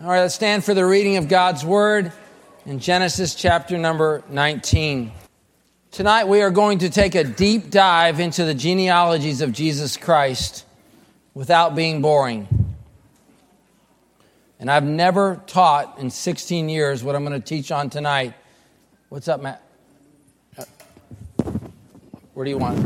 All right, let's stand for the reading of God's Word in Genesis chapter number 19. Tonight we are going to take a deep dive into the genealogies of Jesus Christ without being boring. And I've never taught in 16 years what I'm going to teach on tonight. What's up, Matt? Where do you want?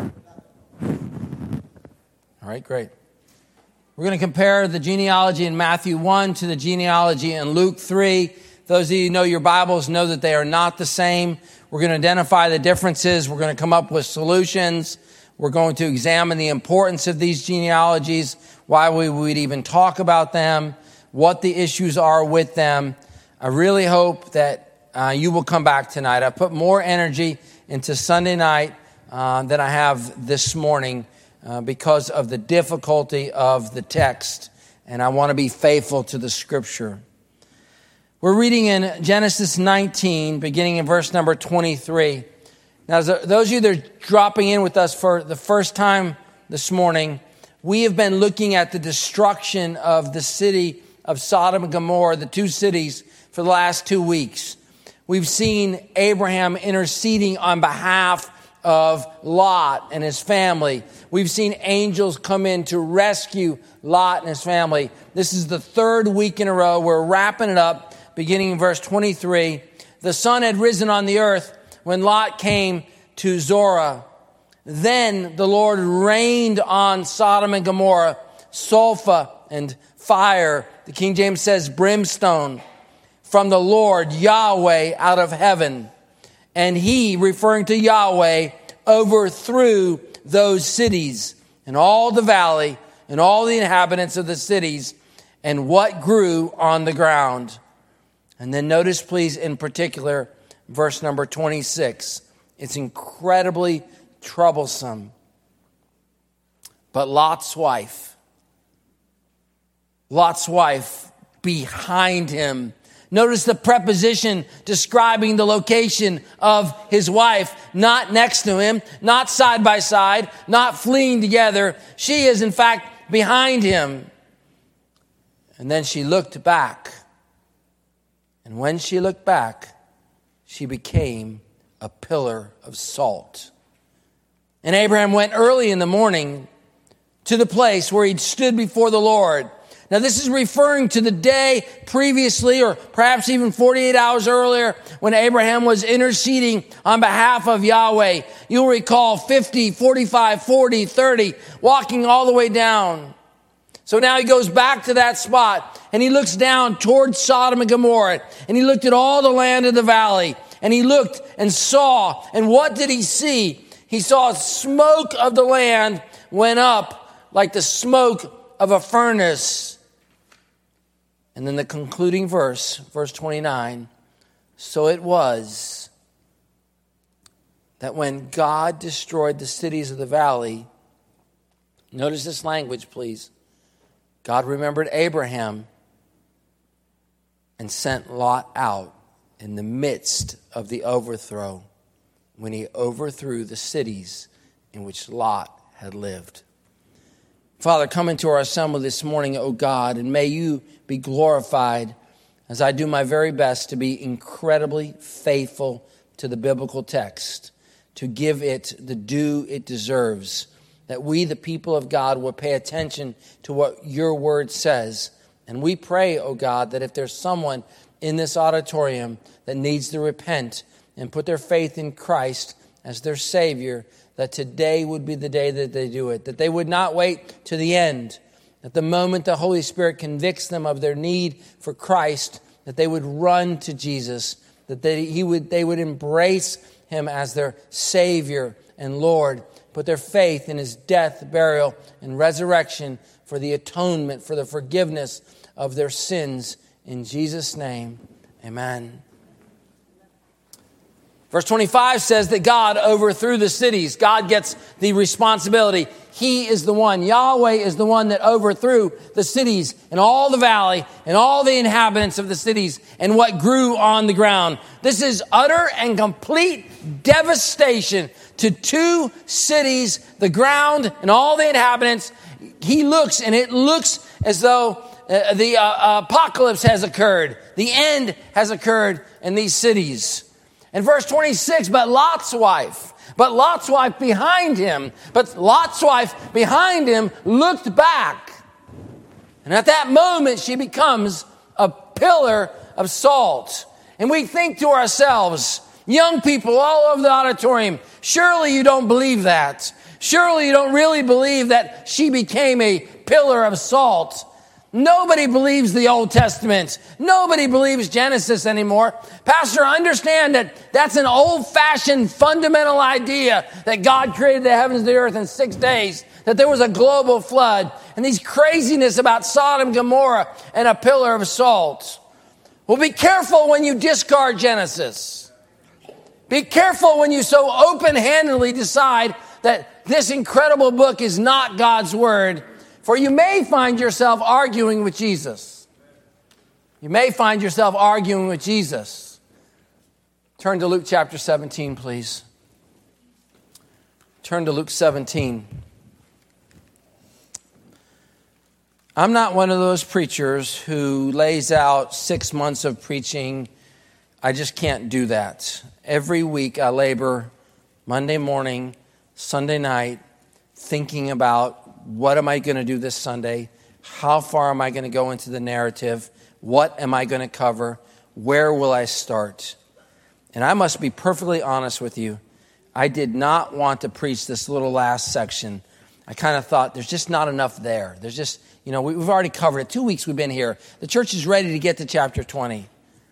All right, great. We're going to compare the genealogy in Matthew 1 to the genealogy in Luke 3. Those of you who know your Bibles know that they are not the same. We're going to identify the differences. We're going to come up with solutions. We're going to examine the importance of these genealogies, why we would even talk about them, what the issues are with them. I really hope that you will come back tonight. I put more energy into Sunday night than I have this morning because of the difficulty of the text, and I want to be faithful to the Scripture. We're reading in Genesis 19, beginning in verse number 23. Now, those of you that are dropping in with us for the first time this morning, we have been looking at the destruction of the city of Sodom and Gomorrah, the two cities, for the last 2 weeks. We've seen Abraham interceding on behalf of Lot and his family. We've seen angels come in to rescue Lot and his family. This is the third week in a row. We're wrapping it up, beginning in verse 23. The sun had risen on the earth when Lot came to Zorah. Then the Lord rained on Sodom and Gomorrah sulfur and fire. The King James says brimstone from the Lord Yahweh out of heaven. And he, referring to Yahweh, overthrew those cities and all the valley and all the inhabitants of the cities and what grew on the ground. And then notice, please, in particular, verse number 26. It's incredibly troublesome. But Lot's wife behind him. Notice the preposition describing the location of his wife, not next to him, not side by side, not fleeing together. She is, in fact, behind him. And then she looked back. And when she looked back, she became a pillar of salt. And Abraham went early in the morning to the place where he'd stood before the Lord. Now, this is referring to the day previously, or perhaps even 48 hours earlier, when Abraham was interceding on behalf of Yahweh. You'll recall 50, 45, 40, 30, walking all the way down. So now he goes back to that spot, and he looks down towards Sodom and Gomorrah, and he looked at all the land of the valley, and he looked and saw, and what did he see? He saw smoke of the land went up like the smoke of a furnace. And then the concluding verse, verse 29, so it was that when God destroyed the cities of the valley, notice this language, please. God remembered Abraham and sent Lot out in the midst of the overthrow when he overthrew the cities in which Lot had lived. Father, come into our assembly this morning, O God, and may you be glorified as I do my very best to be incredibly faithful to the biblical text, to give it the due it deserves, that we, the people of God, will pay attention to what your word says. And we pray, O God, that if there's someone in this auditorium that needs to repent and put their faith in Christ as their Savior, that today would be the day that they do it, that they would not wait to the end, that the moment the Holy Spirit convicts them of their need for Christ, that they would run to Jesus, that they would embrace him as their Savior and Lord, put their faith in his death, burial, and resurrection for the atonement, for the forgiveness of their sins. In Jesus' name, amen. Verse 25 says that God overthrew the cities. God gets the responsibility. He is the one. Yahweh is the one that overthrew the cities and all the valley and all the inhabitants of the cities and what grew on the ground. This is utter and complete devastation to two cities, the ground and all the inhabitants. He looks, and it looks as though The apocalypse has occurred. The end has occurred in these cities. In verse 26, but Lot's wife behind him looked back. And at that moment, she becomes a pillar of salt. And we think to ourselves, young people all over the auditorium, surely you don't believe that. Surely you don't really believe that she became a pillar of salt. Nobody believes the Old Testament. Nobody believes Genesis anymore. Pastor, understand that that's an old-fashioned fundamental idea that God created the heavens and the earth in 6 days, that there was a global flood, and these craziness about Sodom and Gomorrah and a pillar of salt. Well, be careful when you discard Genesis. Be careful when you so open-handedly decide that this incredible book is not God's word. For you may find yourself arguing with Jesus. You may find yourself arguing with Jesus. Turn to Luke chapter 17, please. Turn to Luke 17. I'm not one of those preachers who lays out 6 months of preaching. I just can't do that. Every week I labor Monday morning, Sunday night, thinking about what am I going to do this Sunday? How far am I going to go into the narrative? What am I going to cover? Where will I start? And I must be perfectly honest with you. I did not want to preach this little last section. I kind of thought there's just not enough there. There's just, we've already covered it. 2 weeks we've been here. The church is ready to get to chapter 20.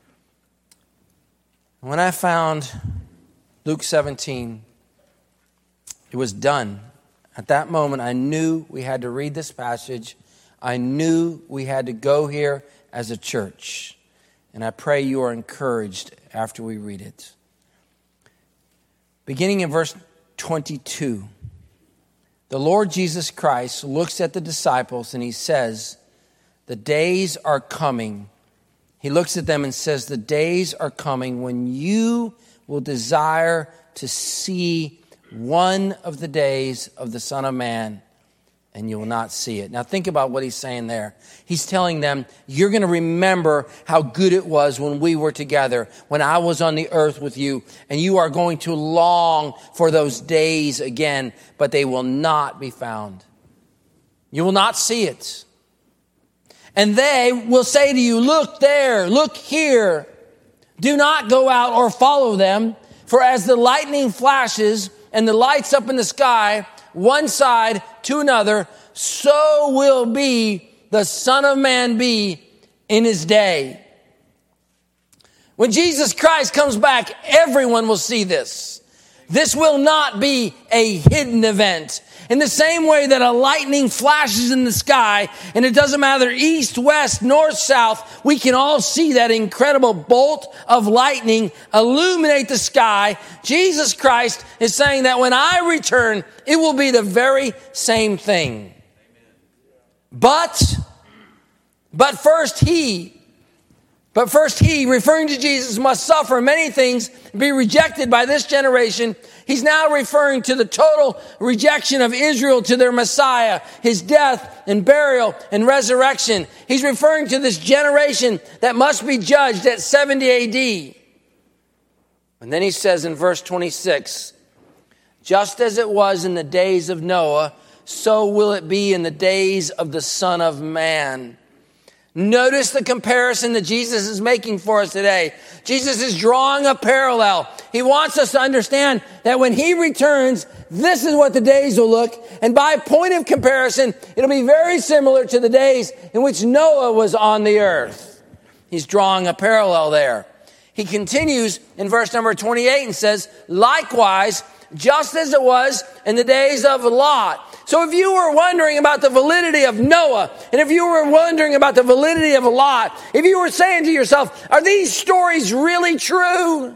When I found Luke 17, it was done. At that moment, I knew we had to read this passage. I knew we had to go here as a church. And I pray you are encouraged after we read it. Beginning in verse 22, the Lord Jesus Christ looks at the disciples and he says, the days are coming. He looks at them and says, the days are coming when you will desire to see one of the days of the Son of Man, and you will not see it. Now think about what he's saying there. He's telling them, you're going to remember how good it was when we were together, when I was on the earth with you, and you are going to long for those days again, but they will not be found. You will not see it. And they will say to you, look there, look here. Do not go out or follow them, for as the lightning flashes and the lights up in the sky, one side to another, so will be the Son of Man be in his day. When Jesus Christ comes back, everyone will see this. This will not be a hidden event. In the same way that a lightning flashes in the sky, and it doesn't matter east, west, north, south, we can all see that incredible bolt of lightning illuminate the sky. Jesus Christ is saying that when I return, it will be the very same thing. But first he, referring to Jesus, must suffer many things, be rejected by this generation. He's now referring to the total rejection of Israel to their Messiah, his death and burial and resurrection. He's referring to this generation that must be judged at 70 AD. And then he says in verse 26, just as it was in the days of Noah, so will it be in the days of the Son of Man. Notice the comparison that Jesus is making for us today. Jesus is drawing a parallel. He wants us to understand that when he returns, this is what the days will look. And by point of comparison, it'll be very similar to the days in which Noah was on the earth. He's drawing a parallel there. He continues in verse number 28 and says, likewise, just as it was in the days of Lot. So if you were wondering about the validity of Noah, and if you were wondering about the validity of Lot, if you were saying to yourself, are these stories really true?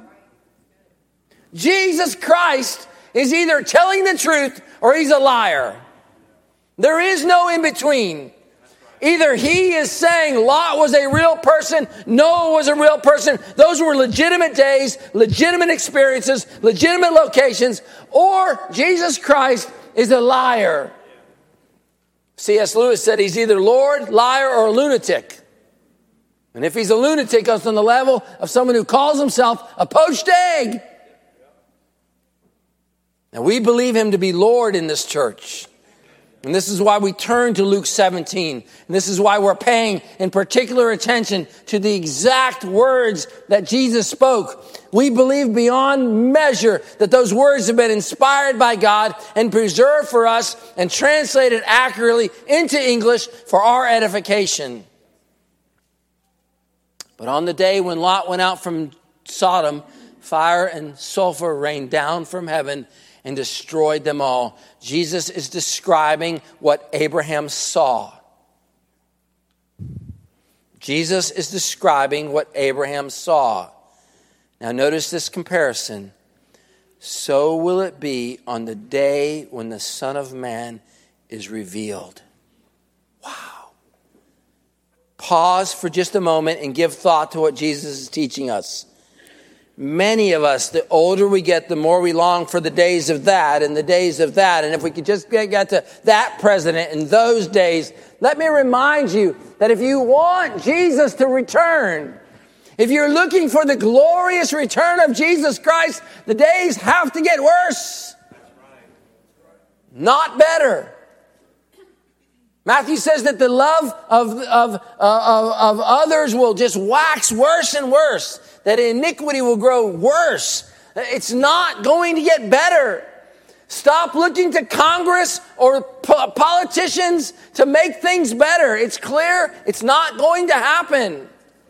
Jesus Christ is either telling the truth or he's a liar. There is no in between. Either he is saying Lot was a real person, Noah was a real person, those were legitimate days, legitimate experiences, legitimate locations, or Jesus Christ is a liar. C.S. Lewis said he's either Lord, liar, or a lunatic. And if he's a lunatic, it's on the level of someone who calls himself a poached egg. Now, we believe him to be Lord in this church. And this is why we turn to Luke 17. And this is why we're paying in particular attention to the exact words that Jesus spoke. We believe beyond measure that those words have been inspired by God and preserved for us and translated accurately into English for our edification. But on the day when Lot went out from Sodom, fire and sulfur rained down from heaven and destroyed them all. Jesus is describing what Abraham saw. Jesus is describing what Abraham saw. Now notice this comparison. So will it be on the day when the Son of Man is revealed. Wow. Pause for just a moment and give thought to what Jesus is teaching us. Many of us, the older we get, the more we long for the days of that and the days of that. And if we could just get to that president in those days, let me remind you that if you want Jesus to return, if you're looking for the glorious return of Jesus Christ, the days have to get worse, not better. Matthew says that the love of others will just wax worse and worse, that iniquity will grow worse. It's not going to get better. Stop looking to Congress or politicians to make things better. It's clear it's not going to happen.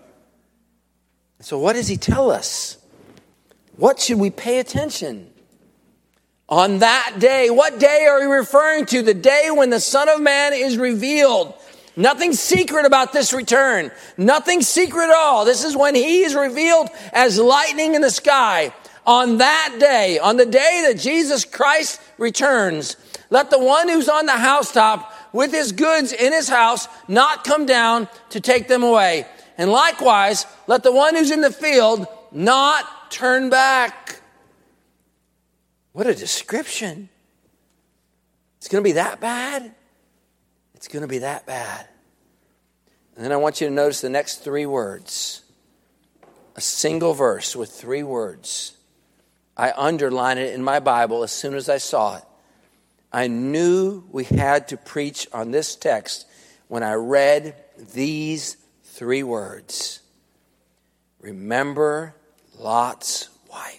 So what does he tell us? What should we pay attention? On that day, what day are we referring to? The day when the Son of Man is revealed. Nothing secret about this return. Nothing secret at all. This is when he is revealed as lightning in the sky. On that day, on the day that Jesus Christ returns, let the one who's on the housetop with his goods in his house not come down to take them away. And likewise, let the one who's in the field not turn back. What a description. It's going to be that bad? It's going to be that bad. And then I want you to notice the next three words. A single verse with three words. I underlined it in my Bible as soon as I saw it. I knew we had to preach on this text when I read these three words. Remember Lot's wife.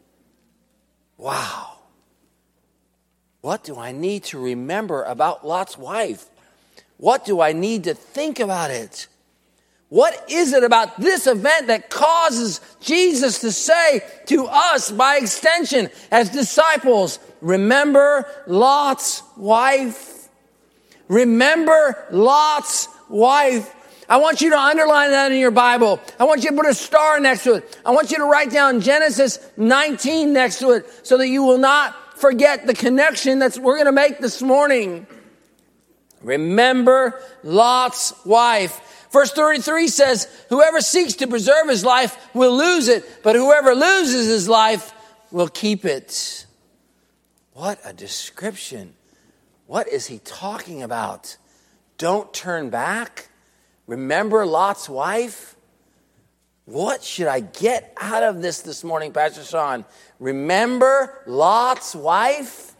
Wow. What do I need to remember about Lot's wife? What do I need to think about it? What is it about this event that causes Jesus to say to us, by extension, as disciples, remember Lot's wife? Remember Lot's wife. I want you to underline that in your Bible. I want you to put a star next to it. I want you to write down Genesis 19 next to it so that you will not forget the connection that we're going to make this morning. Remember Lot's wife. Verse 33 says, whoever seeks to preserve his life will lose it, but whoever loses his life will keep it. What a description. What is he talking about? Don't turn back. Remember Lot's wife? What should I get out of this morning, Pastor Sean? Remember Lot's wife?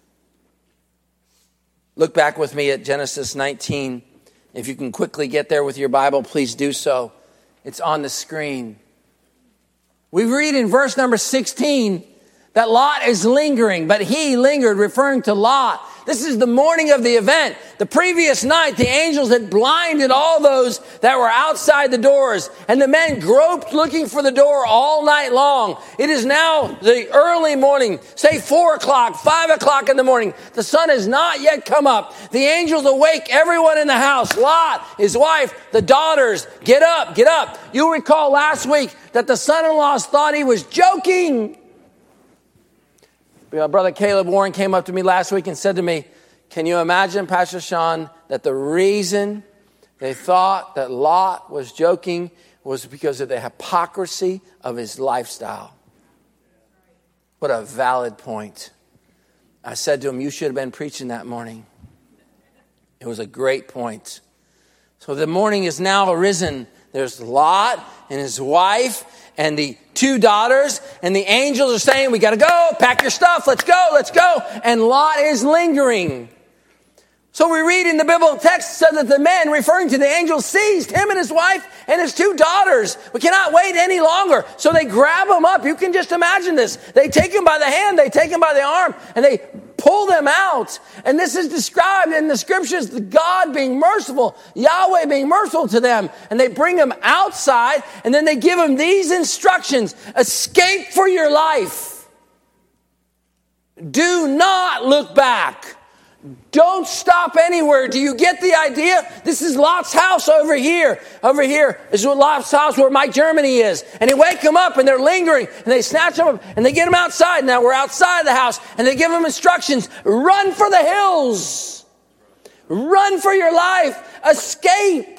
Look back with me at Genesis 19. If you can quickly get there with your Bible, please do so. It's on the screen. We read in verse number 16 that Lot is lingering, but he lingered, referring to Lot. This is the morning of the event. The previous night, the angels had blinded all those that were outside the doors, and the men groped looking for the door all night long. It is now the early morning, say 4 o'clock, 5 o'clock in the morning. The sun has not yet come up. The angels awake everyone in the house. Lot, his wife, the daughters, get up, get up. You'll recall last week that the son-in-laws thought he was joking. Brother Caleb Warren came up to me last week and said to me, can you imagine, Pastor Sean, that the reason they thought that Lot was joking was because of the hypocrisy of his lifestyle? What a valid point. I said to him, you should have been preaching that morning. It was a great point. So the morning is now arisen. There's Lot and his wife and the 2 daughters, and the angels are saying, we got to go, pack your stuff, let's go. And Lot is lingering. So we read in the biblical text said that the men, referring to the angels, seized him and his wife and his 2 daughters. We cannot wait any longer. So they grab him up. You can just imagine this. They take him by the hand, they take him by the arm, and they pull them out. And this is described in the scriptures, the God being merciful, Yahweh being merciful to them. And they bring him outside, and then they give him these instructions. Escape for your life. Do not look back. Don't stop anywhere. Do you get the idea? This is Lot's house over here. Over here is Lot's house where Mike Germany is. And they wake him up and they're lingering and they snatch him up and they get him outside. Now we're outside the house and they give him instructions. Run for the hills. Run for your life. Escape.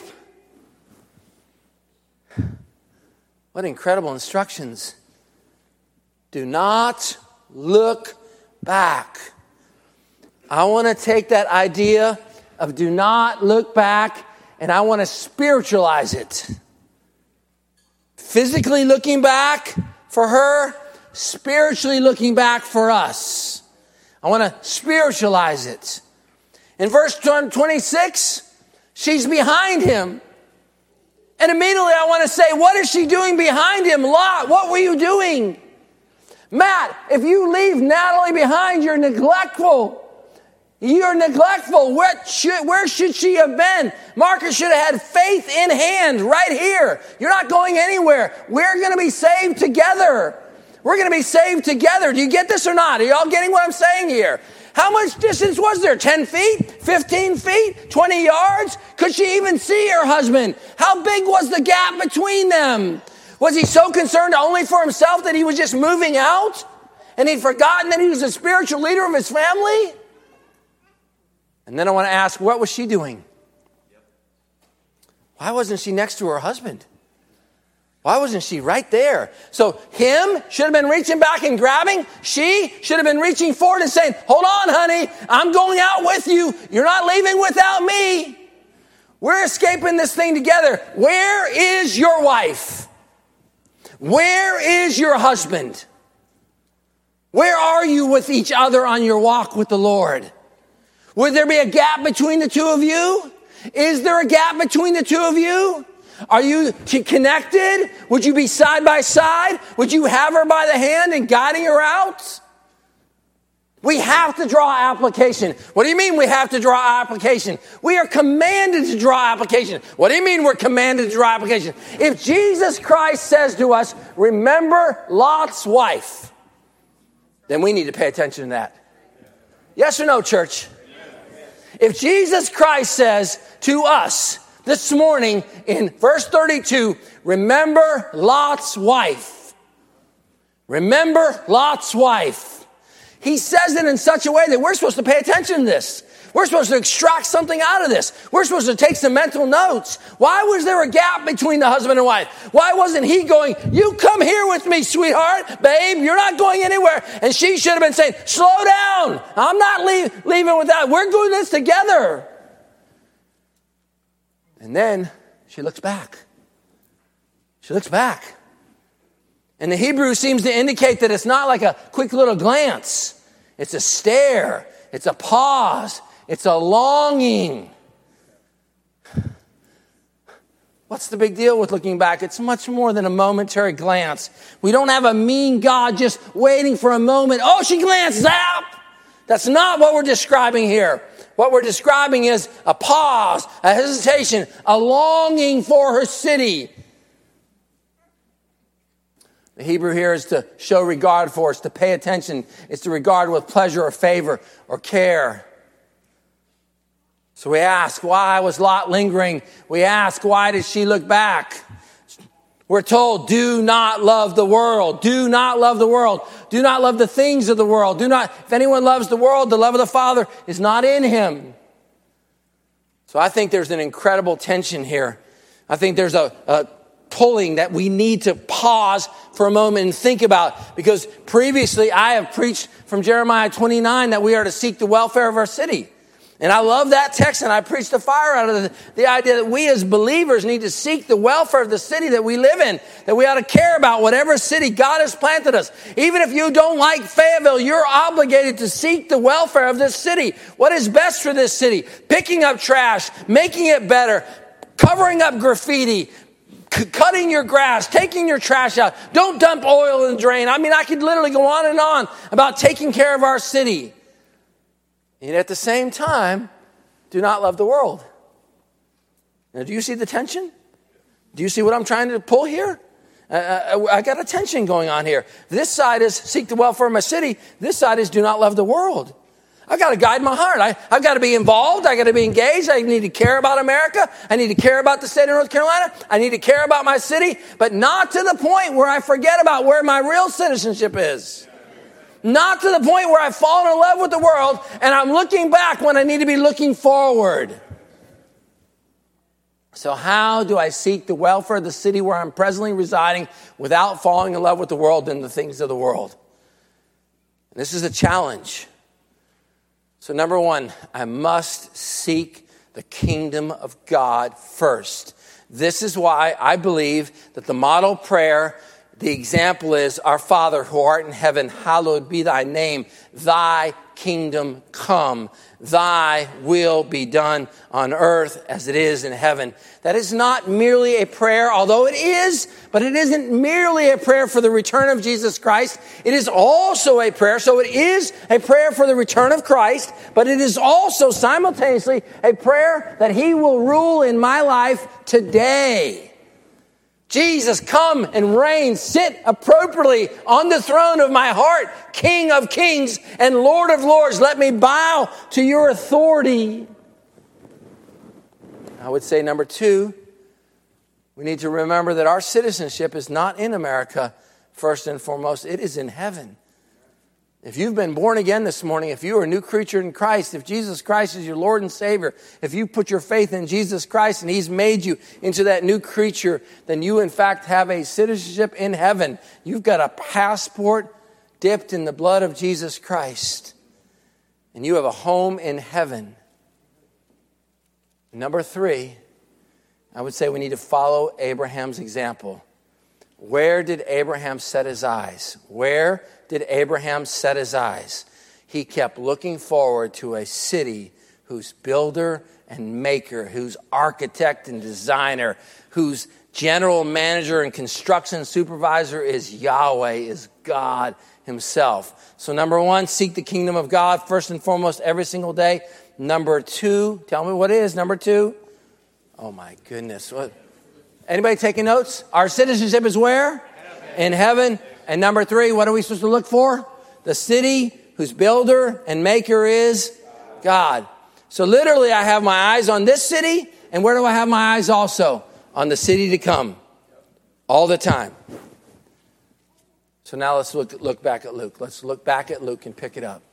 What incredible instructions. Do not look back. I want to take that idea of do not look back and I want to spiritualize it. Physically looking back for her, spiritually looking back for us. I want to spiritualize it. In verse 26, she's behind him. And immediately I want to say, what is she doing behind him? Lot, what were you doing? Matt, if you leave Natalie behind, you're neglectful. You're neglectful. Where should she have been? Marcus should have had faith in hand right here. You're not going anywhere. We're going to be saved together. We're going to be saved together. Do you get this or not? Are y'all getting what I'm saying here? How much distance was there? 10 feet? 15 feet? 20 yards? Could she even see her husband? How big was the gap between them? Was he so concerned only for himself that he was just moving out? And he'd forgotten that he was a spiritual leader of his family? And then I want to ask, what was she doing? Why wasn't she next to her husband? Why wasn't she right there? So him should have been reaching back and grabbing. She should have been reaching forward and saying, hold on, honey, I'm going out with you. You're not leaving without me. We're escaping this thing together. Where is your wife? Where is your husband? Where are you with each other on your walk with the Lord? Would there be a gap between the two of you? Is there a gap between the two of you? Are you connected? Would you be side by side? Would you have her by the hand and guiding her out? We have to draw application. What do you mean we have to draw application? We are commanded to draw application. What do you mean we're commanded to draw application? If Jesus Christ says to us, remember Lot's wife, then we need to pay attention to that. Yes or no, church? If Jesus Christ says to us this morning in verse 32, remember Lot's wife. Remember Lot's wife. He says it in such a way that we're supposed to pay attention to this. We're supposed to extract something out of this. We're supposed to take some mental notes. Why was there a gap between the husband and wife? Why wasn't he going, you come here with me, sweetheart, babe, you're not going anywhere. And she should have been saying, slow down. I'm not leaving without, we're doing this together. And then she looks back. She looks back. And the Hebrew seems to indicate that it's not like a quick little glance. It's a stare. It's a pause. It's a longing. What's the big deal with looking back? It's much more than a momentary glance. We don't have a mean God just waiting for a moment. Oh, she glances up. That's not what we're describing here. What we're describing is a pause, a hesitation, a longing for her city. The Hebrew here is to show regard for, it's to pay attention, it's to regard with pleasure or favor or care. So we ask, why was Lot lingering? We ask, why did she look back? We're told, do not love the world. Do not love the world. Do not love the things of the world. If anyone loves the world, the love of the Father is not in him. So I think there's an incredible tension here. I think there's a pulling that we need to pause for a moment and think about. Because previously I have preached from Jeremiah 29 that we are to seek the welfare of our city. And I love that text, and I preach the fire out of the idea that we as believers need to seek the welfare of the city that we live in, that we ought to care about whatever city God has planted us. Even if you don't like Fayetteville, you're obligated to seek the welfare of this city. What is best for this city? Picking up trash, making it better, covering up graffiti, cutting your grass, taking your trash out. Don't dump oil in the drain. I mean, I could literally go on and on about taking care of our city. And at the same time, do not love the world. Now, do you see the tension? Do you see what I'm trying to pull here? I got a tension going on here. This side is seek the welfare of my city. This side is do not love the world. I've got to guide my heart. I've got to be involved. I've got to be engaged. I need to care about America. I need to care about the state of North Carolina. I need to care about my city, but not to the point where I forget about where my real citizenship is. Not to the point where I've fallen in love with the world and I'm looking back when I need to be looking forward. So how do I seek the welfare of the city where I'm presently residing without falling in love with the world and the things of the world? And this is a challenge. So number one, I must seek the kingdom of God first. This is why I believe that the model prayer, the example is, Our Father who art in heaven, hallowed be thy name. Thy kingdom come. Thy will be done on earth as it is in heaven. That is not merely a prayer, although it is, but it isn't merely a prayer for the return of Jesus Christ. It is also a prayer. So it is a prayer for the return of Christ, but it is also simultaneously a prayer that he will rule in my life today. Jesus, come and reign, sit appropriately on the throne of my heart, King of kings and Lord of lords. Let me bow to your authority. I would say number two, we need to remember that our citizenship is not in America, first and foremost. It is in heaven. If you've been born again this morning, if you are a new creature in Christ, if Jesus Christ is your Lord and Savior, if you put your faith in Jesus Christ and he's made you into that new creature, then you in fact have a citizenship in heaven. You've got a passport dipped in the blood of Jesus Christ. And you have a home in heaven. Number three, I would say we need to follow Abraham's example. Where did Abraham set his eyes? Where did Abraham set his eyes? He kept looking forward to a city whose builder and maker, whose architect and designer, whose general manager and construction supervisor is Yahweh, is God himself. So number one, seek the kingdom of God first and foremost every single day. Number two, tell me what it is. Number two. Oh my goodness. What? Anybody taking notes? Our citizenship is where? Heaven. In heaven. And number three, what are we supposed to look for? The city whose builder and maker is God. So literally I have my eyes on this city. And where do I have my eyes also? On the city to come. All the time. So now let's look back at Luke. Let's look back at Luke and pick it up.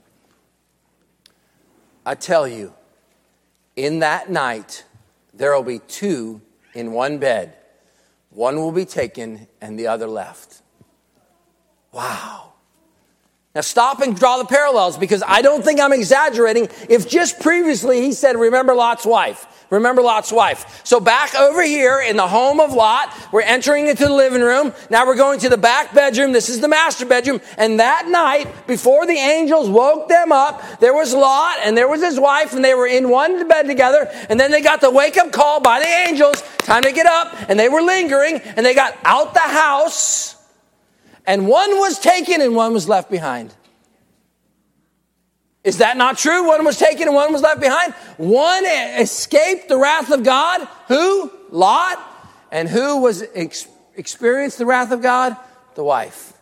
I tell you, in that night, there will be two in one bed. One will be taken and the other left. Wow. Now stop and draw the parallels, because I don't think I'm exaggerating if just previously he said, remember Lot's wife. Remember Lot's wife. So back over here in the home of Lot, we're entering into the living room. Now we're going to the back bedroom. This is the master bedroom. And that night, before the angels woke them up, there was Lot and there was his wife, and they were in one bed together. And then they got the wake-up call by the angels, time to get up. And they were lingering, and they got out the house. And one was taken and one was left behind. Is that not true? One was taken and one was left behind. One escaped the wrath of God. Who? Lot. And who was experienced the wrath of God? The wife.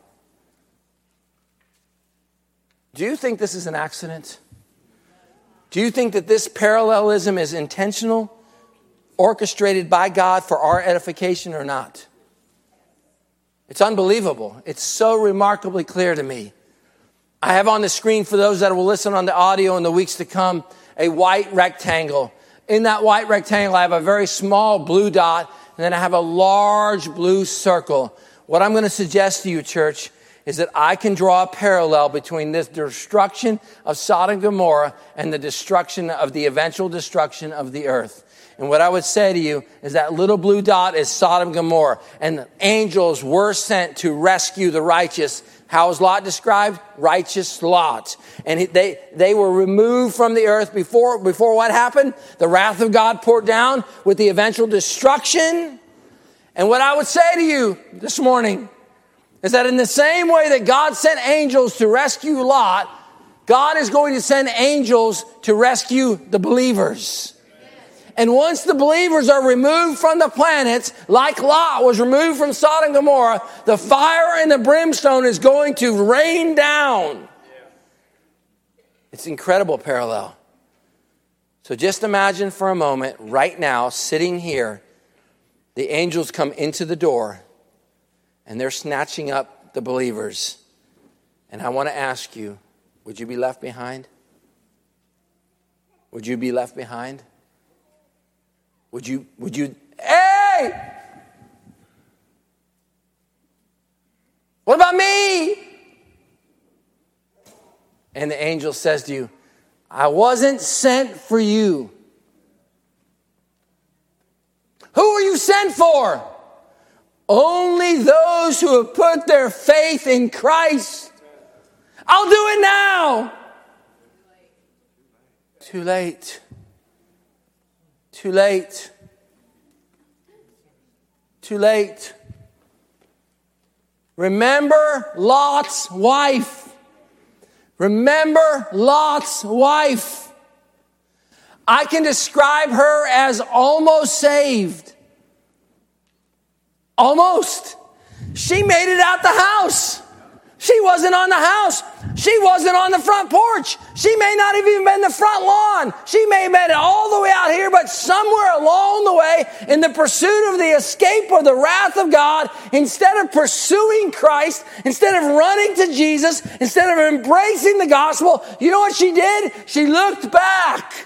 Do you think this is an accident? Do you think that this parallelism is intentional, orchestrated by God for our edification or not? It's unbelievable. It's so remarkably clear to me. I have on the screen, for those that will listen on the audio in the weeks to come, a white rectangle. In that white rectangle, I have a very small blue dot, and then I have a large blue circle. What I'm going to suggest to you, church, is that I can draw a parallel between this destruction of Sodom and Gomorrah and the destruction of the eventual destruction of the earth. And what I would say to you is that little blue dot is Sodom and Gomorrah. And the angels were sent to rescue the righteous. How is Lot described? Righteous Lot. And they were removed from the earth before what happened? The wrath of God poured down with the eventual destruction. And what I would say to you this morning is that in the same way that God sent angels to rescue Lot, God is going to send angels to rescue the believers. And once the believers are removed from the planets, like Lot was removed from Sodom and Gomorrah, the fire and the brimstone is going to rain down. It's an incredible parallel. So just imagine for a moment, right now, sitting here, the angels come into the door, and they're snatching up the believers. And I want to ask you, would you be left behind? Would you be left behind? Would you, hey! What about me? And the angel says to you, I wasn't sent for you. Who are you sent for? Only those who have put their faith in Christ. I'll do it now. Too late. Too late. Too late. Remember Lot's wife. Remember Lot's wife. I can describe her as almost saved. Almost. She made it out the house. She wasn't on the house. She wasn't on the front porch. She may not have even been in the front lawn. She may have made it all the way out here, but somewhere along the way, in the pursuit of the escape of the wrath of God, instead of pursuing Christ, instead of running to Jesus, instead of embracing the gospel, you know what she did? She looked back.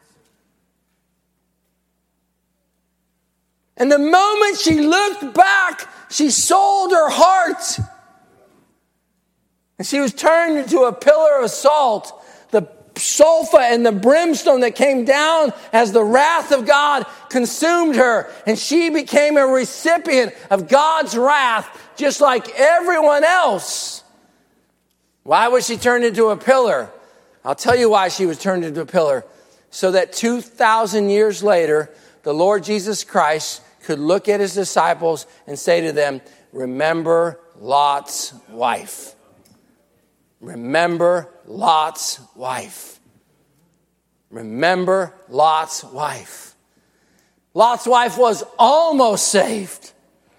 And the moment she looked back, she sold her heart. And she was turned into a pillar of salt. The sulfur and the brimstone that came down as the wrath of God consumed her. And she became a recipient of God's wrath, just like everyone else. Why was she turned into a pillar? I'll tell you why she was turned into a pillar. So that 2,000 years later, the Lord Jesus Christ could look at his disciples and say to them, remember Lot's wife. Remember Lot's wife. Remember Lot's wife. Lot's wife was almost saved.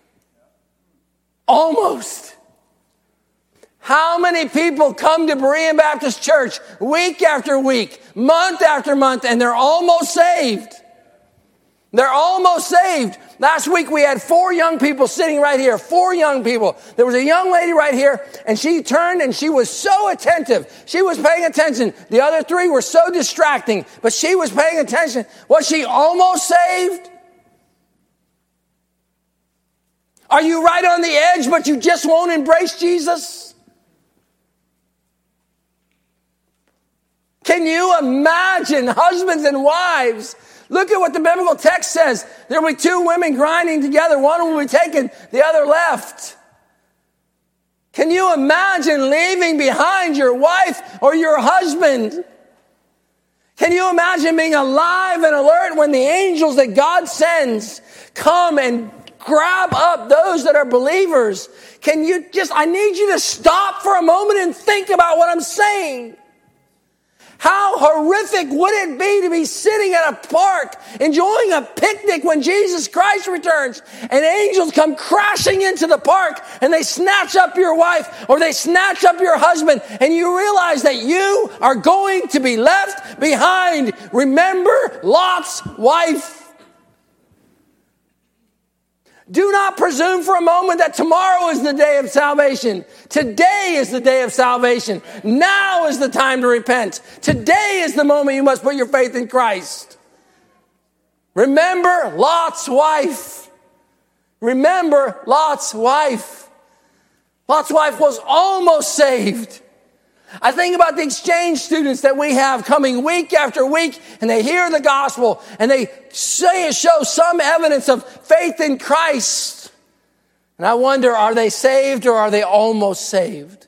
Almost. How many people come to Berean Baptist Church week after week, month after month, and they're almost saved? They're almost saved. Last week we had 4 young people sitting right here. 4 young people. There was a young lady right here, and she turned and she was so attentive. She was paying attention. The other 3 were so distracting, but she was paying attention. Was she almost saved? Are you right on the edge, but you just won't embrace Jesus? Can you imagine husbands and wives? Look at what the biblical text says. There will be 2 women grinding together. One will be taken, the other left. Can you imagine leaving behind your wife or your husband? Can you imagine being alive and alert when the angels that God sends come and grab up those that are believers? I need you to stop for a moment and think about what I'm saying. How horrific would it be to be sitting at a park enjoying a picnic when Jesus Christ returns and angels come crashing into the park and they snatch up your wife or they snatch up your husband and you realize that you are going to be left behind. Remember Lot's wife. Do not presume for a moment that tomorrow is the day of salvation. Today is the day of salvation. Now is the time to repent. Today is the moment you must put your faith in Christ. Remember Lot's wife. Remember Lot's wife. Lot's wife was almost saved. I think about the exchange students that we have coming week after week, and they hear the gospel, and they show some evidence of faith in Christ. And I wonder, are they saved or are they almost saved?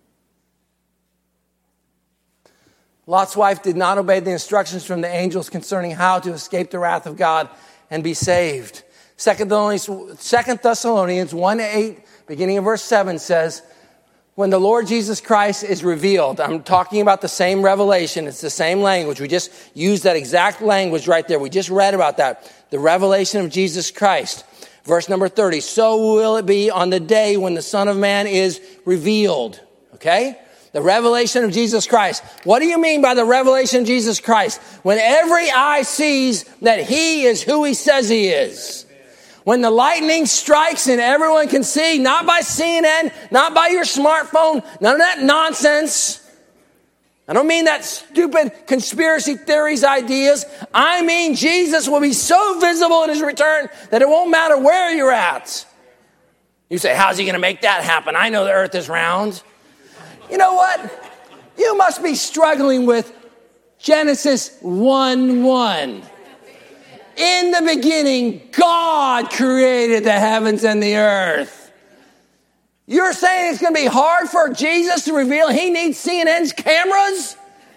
Lot's wife did not obey the instructions from the angels concerning how to escape the wrath of God and be saved. 2 Thessalonians 1:8, beginning in verse 7 says, when the Lord Jesus Christ is revealed, I'm talking about the same revelation. It's the same language. We just used that exact language right there. We just read about that. The revelation of Jesus Christ. Verse number 30. So will it be on the day when the Son of Man is revealed. Okay? The revelation of Jesus Christ. What do you mean by the revelation of Jesus Christ? When every eye sees that he is who he says he is. When the lightning strikes and everyone can see, not by CNN, not by your smartphone, none of that nonsense. I don't mean that stupid conspiracy theories ideas. I mean Jesus will be so visible in his return that it won't matter where you're at. You say, how's he going to make that happen? I know the earth is round. You know what? You must be struggling with Genesis 1:1. In the beginning, God created the heavens and the earth. You're saying it's going to be hard for Jesus to reveal he needs CNN's cameras?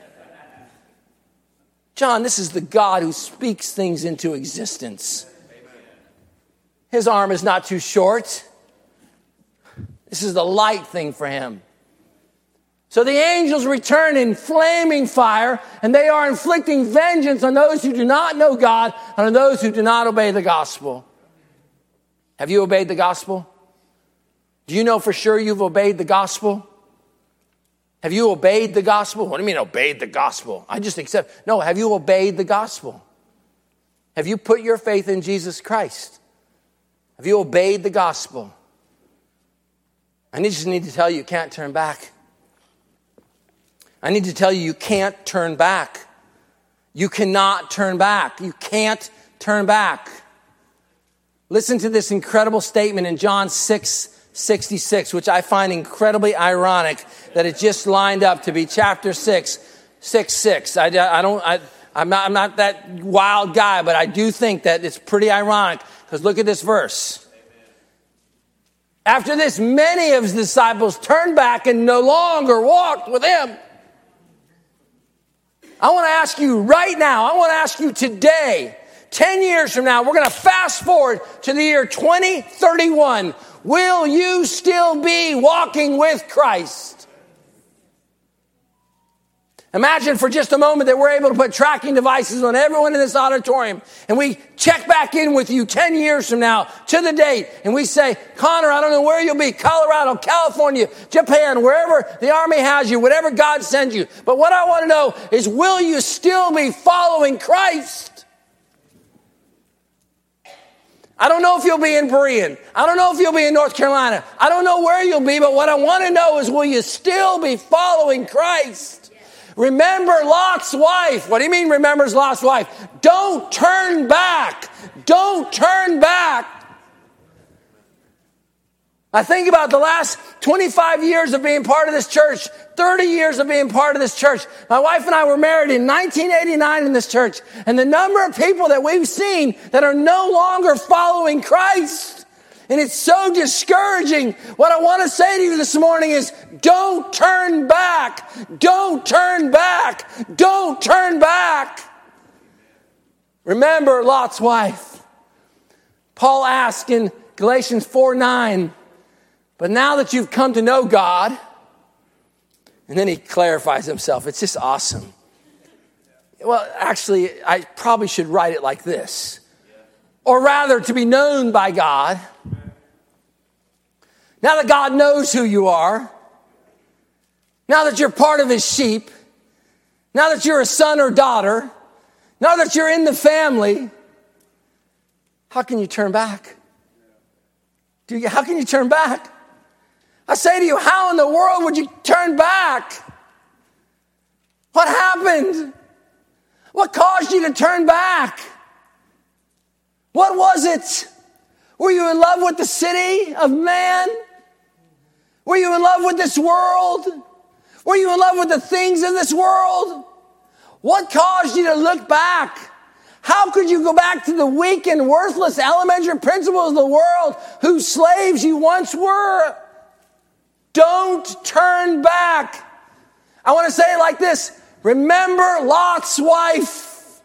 John, this is the God who speaks things into existence. His arm is not too short. This is the light thing for him. So the angels return in flaming fire, and they are inflicting vengeance on those who do not know God and on those who do not obey the gospel. Have you obeyed the gospel? Do you know for sure you've obeyed the gospel? Have you obeyed the gospel? What do you mean obeyed the gospel? I just accept. No, have you obeyed the gospel? Have you put your faith in Jesus Christ? Have you obeyed the gospel? I just need to tell you, you can't turn back. I need to tell you, you can't turn back. You cannot turn back. You can't turn back. Listen to this incredible statement in John 6:66, which I find incredibly ironic that it just lined up to be chapter 6:6. I'm not that wild guy, but I do think that it's pretty ironic because look at this verse. After this, many of his disciples turned back and no longer walked with him. I want to ask you right now, I want to ask you today, 10 years from now, we're going to fast forward to the year 2031. Will you still be walking with Christ? Imagine for just a moment that we're able to put tracking devices on everyone in this auditorium and we check back in with you 10 years from now to the date and we say, Connor, I don't know where you'll be, Colorado, California, Japan, wherever the Army has you, whatever God sends you. But what I want to know is, will you still be following Christ? I don't know if you'll be in Berean. I don't know if you'll be in North Carolina. I don't know where you'll be, but what I want to know is, will you still be following Christ? Remember Lot's wife. What do you mean remembers Lot's wife? Don't turn back. Don't turn back. I think about the last 25 years of being part of this church, 30 years of being part of this church. My wife and I were married in 1989 in this church. And the number of people that we've seen that are no longer following Christ. And it's so discouraging. What I want to say to you this morning is, don't turn back. Don't turn back. Don't turn back. Remember Lot's wife. Paul asks in Galatians 4:9, but now that you've come to know God, and then he clarifies himself. It's just awesome. Well, actually, I probably should write it like this. Or rather, to be known by God. Now that God knows who you are, now that you're part of his sheep, now that you're a son or daughter, now that you're in the family, how can you turn back? How can you turn back? I say to you, how in the world would you turn back? What happened? What caused you to turn back? What was it? Were you in love with the city of man? Were you in love with this world? Were you in love with the things of this world? What caused you to look back? How could you go back to the weak and worthless elementary principles of the world whose slaves you once were? Don't turn back. I want to say it like this. Remember Lot's wife.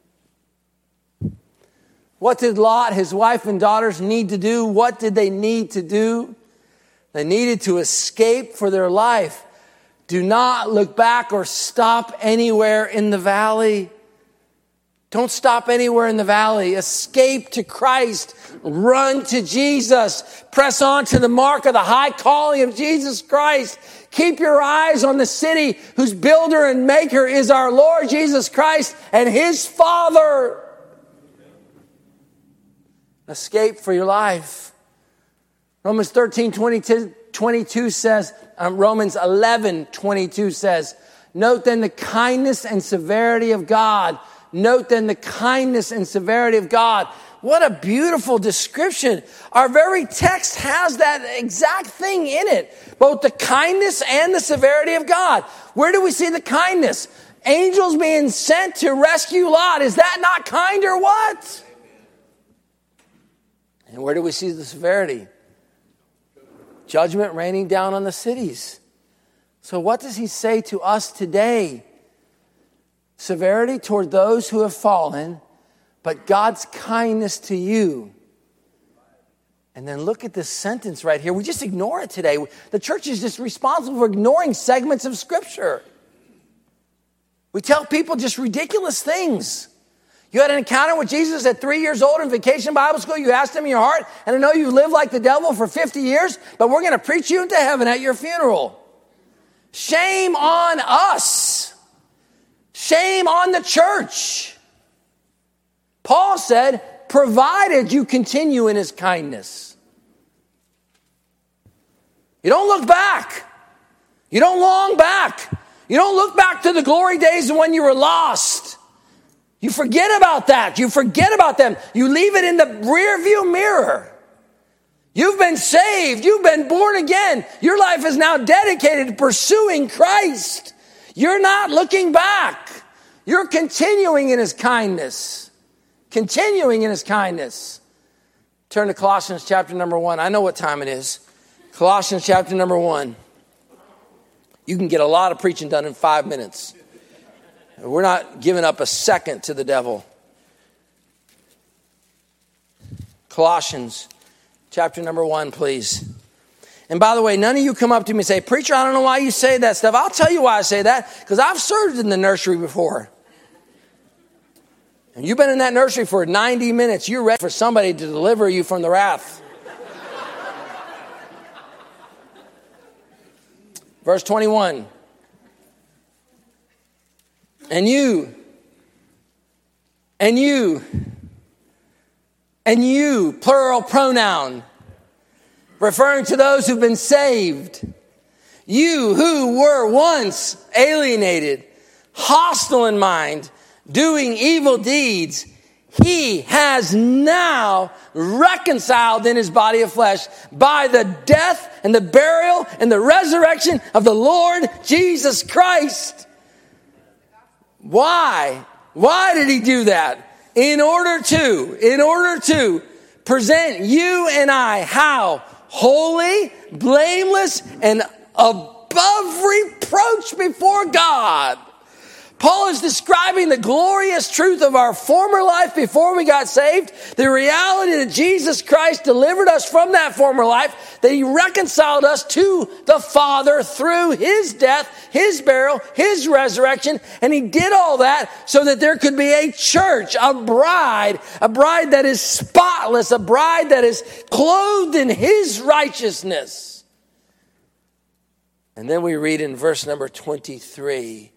What did Lot, his wife and daughters need to do? What did they need to do? They needed to escape for their life. Do not look back or stop anywhere in the valley. Don't stop anywhere in the valley. Escape to Christ. Run to Jesus. Press on to the mark of the high calling of Jesus Christ. Keep your eyes on the city whose builder and maker is our Lord Jesus Christ and his Father. Escape for your life. Romans 13:22 says, Romans 11:22 says, note then the kindness and severity of God. Note then the kindness and severity of God. What a beautiful description. Our very text has that exact thing in it. Both the kindness and the severity of God. Where do we see the kindness? Angels being sent to rescue Lot. Is that not kind or what? And where do we see the severity? Judgment raining down on the cities. So what does he say to us today? Severity toward those who have fallen, but God's kindness to you. And then look at this sentence right here. We just ignore it today. The church is just responsible for ignoring segments of Scripture. We tell people just ridiculous things. You had an encounter with Jesus at 3 years old in vacation Bible school. You asked him in your heart, and I know you lived like the devil for 50 years, but we're going to preach you into heaven at your funeral. Shame on us. Shame on the church. Paul said, provided you continue in his kindness. You don't look back. You don't long back. You don't look back to the glory days when you were lost. You forget about that. You forget about them. You leave it in the rearview mirror. You've been saved. You've been born again. Your life is now dedicated to pursuing Christ. You're not looking back. You're continuing in his kindness. Continuing in his kindness. Turn to Colossians chapter number 1. I know what time it is. Colossians chapter number 1. You can get a lot of preaching done in 5 minutes. We're not giving up a second to the devil. Colossians chapter number 1, please. And by the way, none of you come up to me and say, preacher, I don't know why you say that stuff. I'll tell you why I say that, because I've served in the nursery before. And you've been in that nursery for 90 minutes. You're ready for somebody to deliver you from the wrath. Verse 21. And you, plural pronoun, referring to those who've been saved. You who were once alienated, hostile in mind, doing evil deeds, he has now reconciled in his body of flesh by the death and the burial and the resurrection of the Lord Jesus Christ. Why? Why did he do that? In order to present you and I, how? Holy, blameless, and above reproach before God. Paul is describing the glorious truth of our former life before we got saved, the reality that Jesus Christ delivered us from that former life, that he reconciled us to the Father through his death, his burial, his resurrection, and he did all that so that there could be a church, a bride that is spotless, a bride that is clothed in his righteousness. And then we read in verse number 23,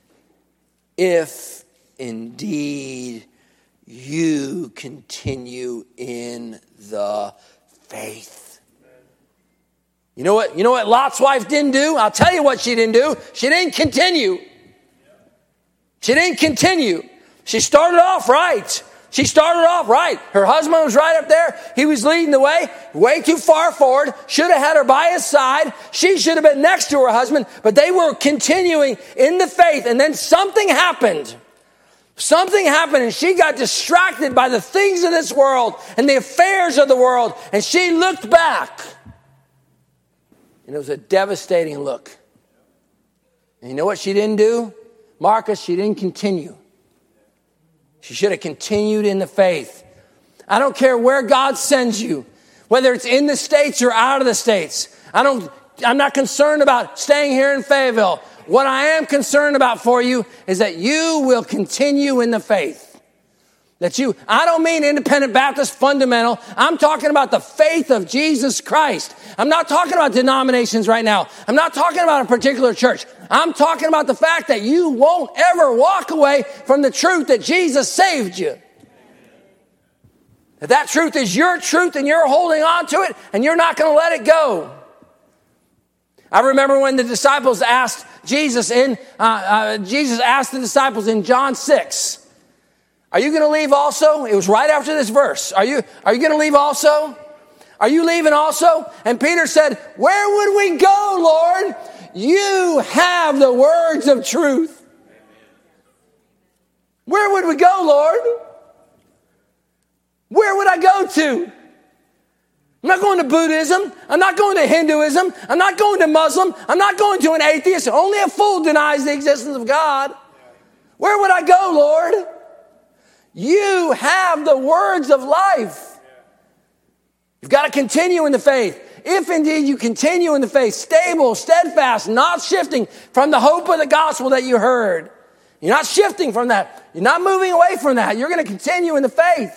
if indeed you continue in the faith. You know what Lot's wife didn't do? I'll tell you what she didn't do. She didn't continue. She didn't continue. She started off right. She started off right. Her husband was right up there. He was leading the way too far forward. Should have had her by his side. She should have been next to her husband, but they were continuing in the faith. And then something happened. Something happened, and she got distracted by the things of this world and the affairs of the world. And she looked back, and it was a devastating look. And you know what she didn't do? Marcus, she didn't continue. She should have continued in the faith. I don't care where God sends you, whether it's in the States or out of the States. I'm not concerned about staying here in Fayetteville. What I am concerned about for you is that you will continue in the faith. I don't mean independent Baptist fundamental. I'm talking about the faith of Jesus Christ. I'm not talking about denominations right now. I'm not talking about a particular church. I'm talking about the fact that you won't ever walk away from the truth that Jesus saved you. That truth is your truth and you're holding on to it and you're not going to let it go. I remember when the disciples asked Jesus asked the disciples in John 6, are you going to leave also? It was right after this verse. Are you going to leave also? Are you leaving also? And Peter said, where would we go, Lord? You have the words of truth. Where would we go, Lord? Where would I go to? I'm not going to Buddhism. I'm not going to Hinduism. I'm not going to Muslim. I'm not going to an atheist. Only a fool denies the existence of God. Where would I go, Lord? You have the words of life. You've got to continue in the faith. If indeed you continue in the faith, stable, steadfast, not shifting from the hope of the gospel that you heard. You're not shifting from that. You're not moving away from that. You're going to continue in the faith.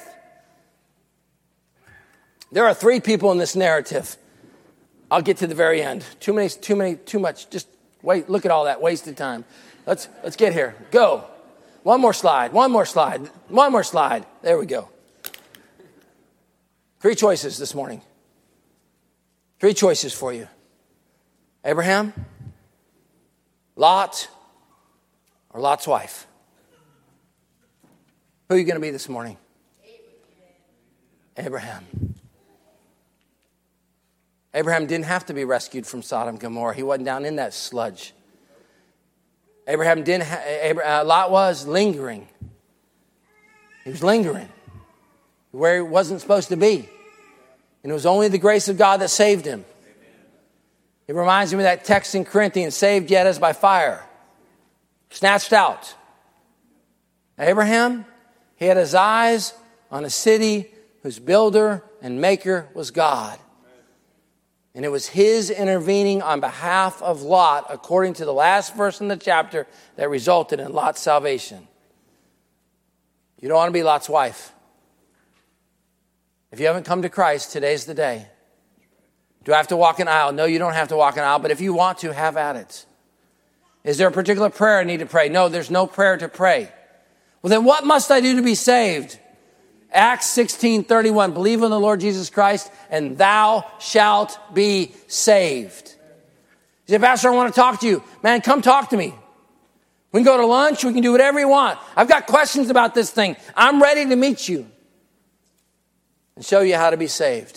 There are 3 people in this narrative. I'll get to the very end. Too much. Just wait, look at all that wasted time. Let's get here. Go. One more slide. There we go. 3 choices this morning. 3 choices for you. Abraham, Lot, or Lot's wife. Who are you going to be this morning? Abraham. Abraham didn't have to be rescued from Sodom and Gomorrah. He wasn't down in that sludge. Lot was lingering. He was lingering where he wasn't supposed to be. And it was only the grace of God that saved him. It reminds me of that text in Corinthians, saved yet as by fire. Snatched out. Abraham, he had his eyes on a city whose builder and maker was God. And it was his intervening on behalf of Lot, according to the last verse in the chapter, that resulted in Lot's salvation. You don't want to be Lot's wife. If you haven't come to Christ, today's the day. Do I have to walk an aisle? No, you don't have to walk an aisle, but if you want to, have at it. Is there a particular prayer I need to pray? No, there's no prayer to pray. Well, then what must I do to be saved? Acts 16:31, believe in the Lord Jesus Christ and thou shalt be saved. You say, Pastor, I want to talk to you. Man, come talk to me. We can go to lunch. We can do whatever you want. I've got questions about this thing. I'm ready to meet you and show you how to be saved.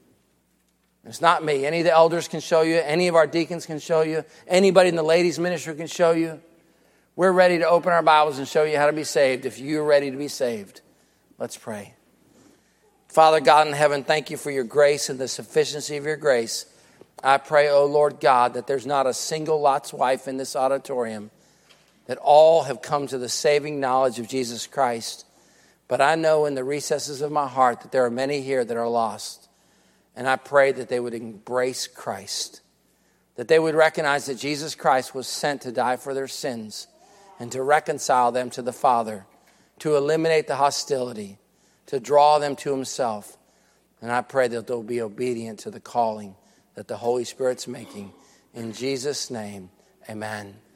It's not me. Any of the elders can show you. Any of our deacons can show you. Anybody in the ladies' ministry can show you. We're ready to open our Bibles and show you how to be saved if you're ready to be saved. Let's pray. Father God in heaven, thank you for your grace and the sufficiency of your grace. I pray, oh Lord God, that there's not a single Lot's wife in this auditorium, that all have come to the saving knowledge of Jesus Christ. But I know in the recesses of my heart that there are many here that are lost. And I pray that they would embrace Christ, that they would recognize that Jesus Christ was sent to die for their sins and to reconcile them to the Father, to eliminate the hostility, to draw them to himself. And I pray that they'll be obedient to the calling that the Holy Spirit's making. In Jesus' name, amen.